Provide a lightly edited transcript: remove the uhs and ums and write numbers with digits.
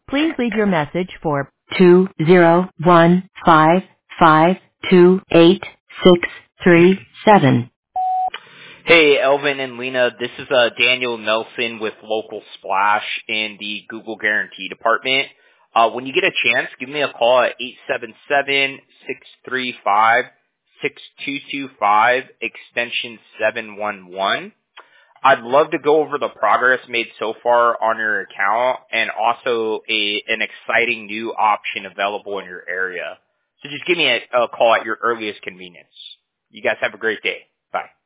Please leave your message for 20155286637. Hey, Elvin and Lena, this is Daniel Nelson with Local Splash in the Google Guarantee Department. When you get a chance, give me a call at 877-635-6225, extension 711. I'd love to go over the progress made so far on your account and also an exciting new option available in your area. So just give me a call at your earliest convenience. You guys have a great day. Bye.